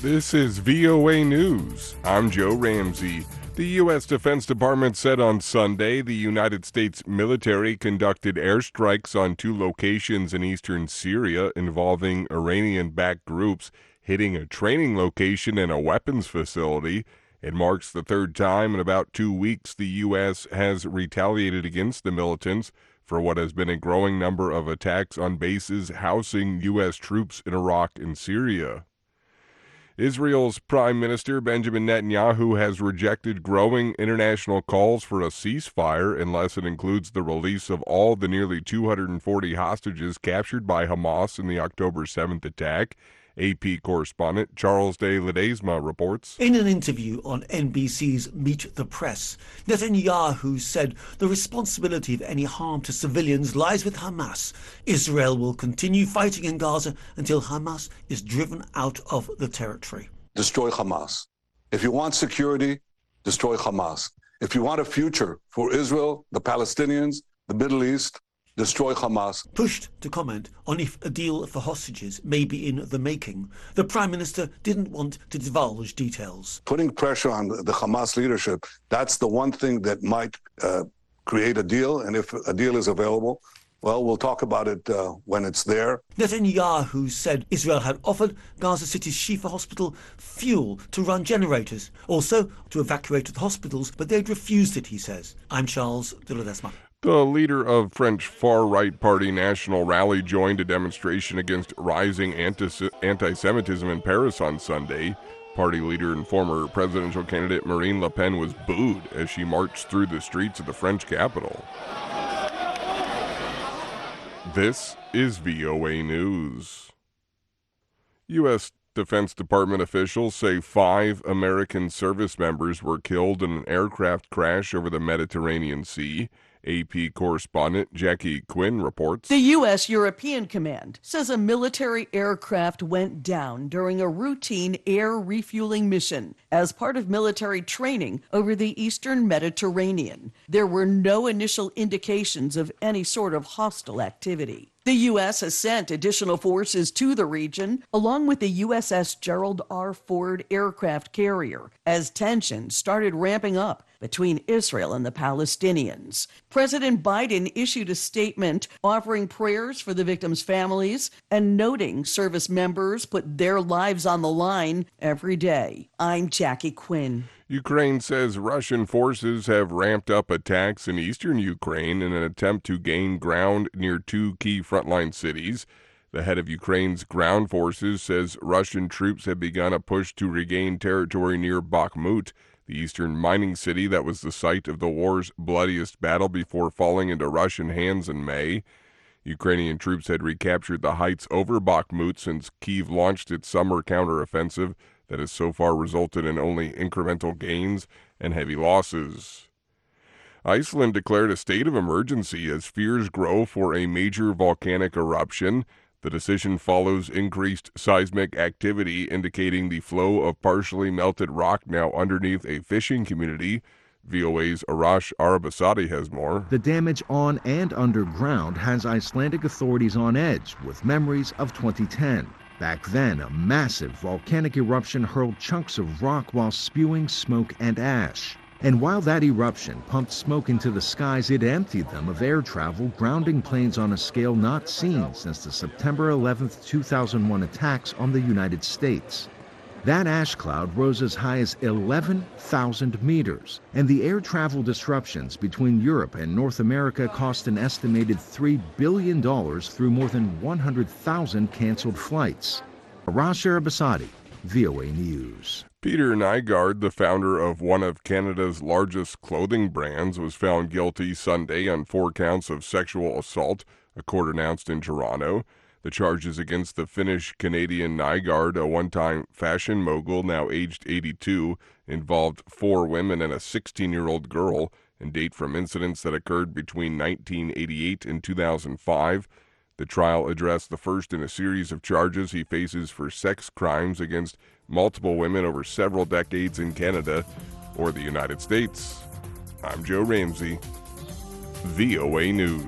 This is VOA News. I'm Joe Ramsey. The U.S. Defense Department said on Sunday the United States military conducted airstrikes on 2 locations in eastern Syria involving Iranian-backed groups, hitting a training location and a weapons facility. It marks the 3rd time in about 2 weeks the U.S. has retaliated against the militants for what has been a growing number of attacks on bases housing U.S. troops in Iraq and Syria. Israel's Prime Minister Benjamin Netanyahu has rejected growing international calls for a ceasefire unless it includes the release of all the nearly 240 hostages captured by Hamas in the October 7th attack. AP correspondent Charles de Ledesma reports. In an interview on NBC's Meet the Press, Netanyahu said the responsibility of any harm to civilians lies with Hamas. Israel will continue fighting in Gaza until Hamas is driven out of the territory. Destroy Hamas. If you want security, destroy Hamas. If you want a future for Israel, the Palestinians, the Middle East, destroy Hamas. Pushed to comment on if a deal for hostages may be in the making, the Prime Minister didn't want to divulge details. Putting pressure on the Hamas leadership, that's the one thing that might create a deal. And if a deal is available, well, we'll talk about it when it's there. Netanyahu said Israel had offered Gaza City's Shifa hospital fuel to run generators, also to evacuate the hospitals, but they'd refused it, he says. I'm Charles de Ledesma. The leader of French far-right party National Rally joined a demonstration against rising anti-Semitism in Paris on Sunday. Party leader and former presidential candidate Marine Le Pen was booed as she marched through the streets of the French capital. This is VOA News. U.S. Defense Department officials say 5 American service members were killed in an aircraft crash over the Mediterranean Sea. AP correspondent Jackie Quinn reports. The U.S. European Command says a military aircraft went down during a routine air refueling mission as part of military training over the eastern Mediterranean. There were no initial indications of any sort of hostile activity. The U.S. has sent additional forces to the region, along with the USS Gerald R. Ford aircraft carrier, as tensions started ramping up between Israel and the Palestinians. President Biden issued a statement offering prayers for the victims' families and noting service members put their lives on the line every day. I'm Jackie Quinn. Ukraine says Russian forces have ramped up attacks in eastern Ukraine in an attempt to gain ground near 2 key frontline cities. The head of Ukraine's ground forces says Russian troops have begun a push to regain territory near Bakhmut, the eastern mining city that was the site of the war's bloodiest battle before falling into Russian hands in May. Ukrainian troops had recaptured the heights over Bakhmut since Kyiv launched its summer counteroffensive that has so far resulted in only incremental gains and heavy losses. Iceland declared a state of emergency as fears grow for a major volcanic eruption. The decision follows increased seismic activity indicating the flow of partially melted rock now underneath a fishing community. VOA's Arash Arabasadi has more. The damage on and underground has Icelandic authorities on edge with memories of 2010. Back then, a massive volcanic eruption hurled chunks of rock while spewing smoke and ash. And while that eruption pumped smoke into the skies, it emptied them of air travel, grounding planes on a scale not seen since the September 11, 2001 attacks on the United States. That ash cloud rose as high as 11,000 meters, and the air travel disruptions between Europe and North America cost an estimated $3 billion through more than 100,000 canceled flights. Arash Arabasadi, VOA News. Peter Nygard, the founder of one of Canada's largest clothing brands, was found guilty Sunday on 4 counts of sexual assault, a court announced in Toronto. The charges against the Finnish-Canadian Nygard, a one-time fashion mogul now aged 82, involved 4 women and a 16-year-old girl and date from incidents that occurred between 1988 and 2005. The trial addressed the first in a series of charges he faces for sex crimes against multiple women over several decades in Canada or the United States. I'm Joe Ramsey, VOA News.